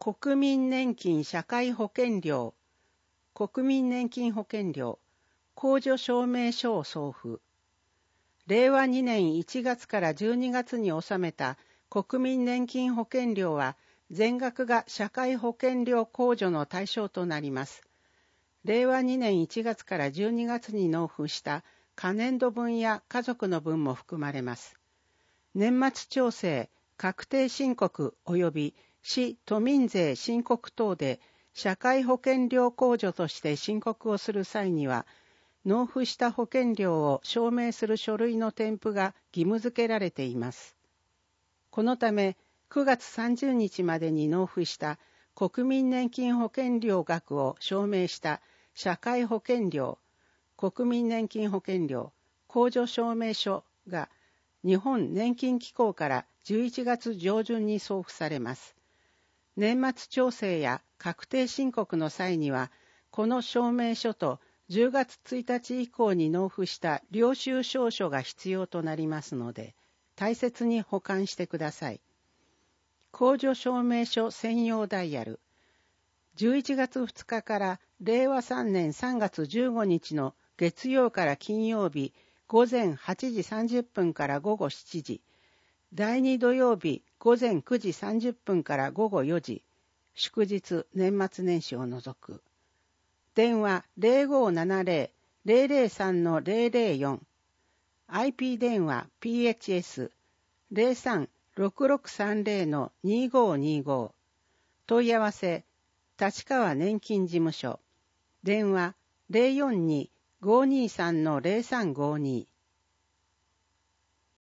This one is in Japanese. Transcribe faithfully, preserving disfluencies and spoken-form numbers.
国民年金社会保険料、国民年金保険料、控除証明書を送付。れいわにねんいちがつからじゅうにがつに納めた国民年金保険料は全額が社会保険料控除の対象となります。れいわにねんいちがつからじゅうにがつに納付した可年度分や家族の分も含まれます。年末調整、確定申告及び市都民税申告等で社会保険料控除として申告をする際には、納付した保険料を証明する書類の添付が義務付けられています。このため、くがつさんじゅうにちまでに納付した国民年金保険料額を証明した社会保険料、国民年金保険料、控除証明書が日本年金機構からじゅういちがつ上旬に送付されます。年末調整や確定申告の際には、この証明書とじゅうがつついたち以降に納付した領収証書が必要となりますので、大切に保管してください。控除証明書専用ダイヤル。じゅういちがつふつかかられいわさんねんさんがつじゅうごにちの月曜から金曜日ごぜんはちじさんじゅっぷんからごごしちじ、だいに土曜日ごぜんくじさんじゅっぷんからごごよじ、祝日年末年始を除く。電話 ゼロごーななゼロ ゼロゼロさん ゼロゼロよん、アイピー 電話 ピーエイチエス ゼロさんろくろくさんゼロ にごーにご、問い合わせ立川年金事務所、電話 ゼロよんに ごーにーさん ゼロさんごーに。